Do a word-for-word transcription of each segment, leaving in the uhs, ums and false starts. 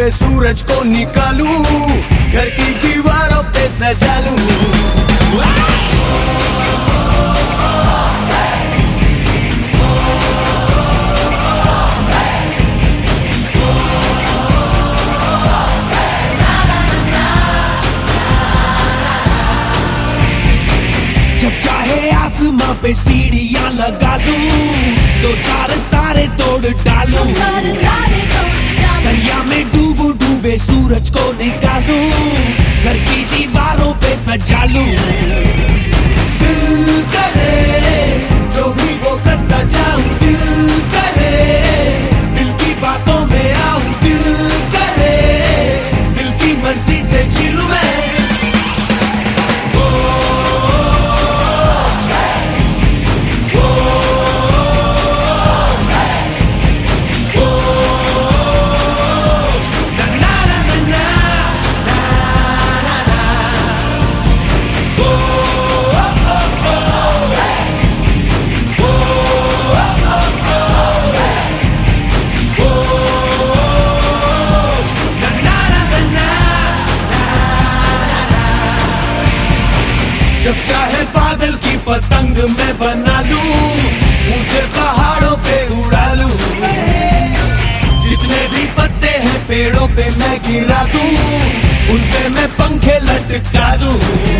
डूबे सूरज को निकालूं, घर की दीवारों पे सजा लूं। जब चाहे आसमां पे सीढ़ियां लगा लूं, दो चार तारे तोड़ डालूं, दरिया में डूबू डूबे सूरज को निकालूं, घर की दीवारों पे सजा लूं। दिल करे जो भी वो करता जाऊं, दिल करे दिल की बातों में आऊं, दिल करे दिल की मर्जी से जीऊं मैं। जब चाहे बादल की पतंग मैं बना लूं, ऊंचे पहाड़ों पे उड़ा लूं, जितने भी पत्ते हैं पेड़ों पे मैं गिरा दूं, उन पे मैं पंखे लटका दूं।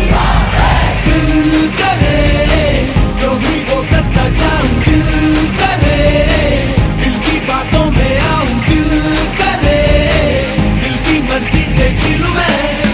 दिल करे जो भी वो करता जाऊं, दिल करे दिल की बातों में आऊं, दिल करे दिल की मर्जी से जीऊं मैं।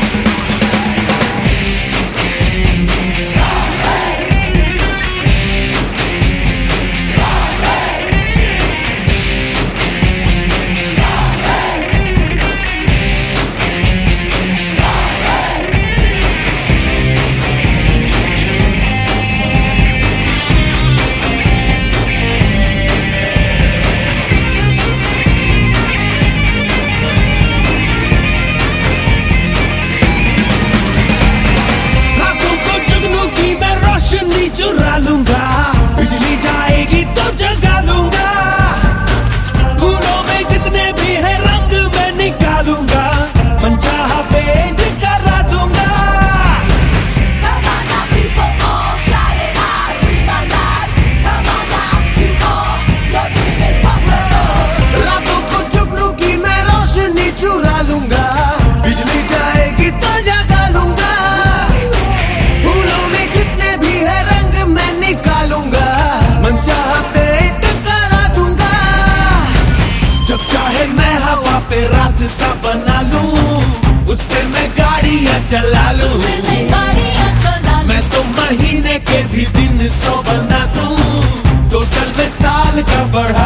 चुरा लूंगा, बिजली जाएगी तो जगा लूंगा, फूलों में जितने भी है रंग मैं निकालूंगा, मनचाहा पेंट करा दूंगा। Come on now people all shout it out, dream alive. Come on now you all, your dream is possible. रातों को जुगनू की मैं रोशनी चुरा लूंगा, बिजली जाएगी तो जगा लूंगा, फूलों में जितने भी है मैं निकालूंगा, मनचाहा पेंट करा दूंगा। जब चाहे मैं हवा पे रास्ता बना लूं, उस पे मैं गाड़ियां चला लूं, मैं तो महीने के भी दिन सौ बना दूं, टोटल में साल का बढ़ा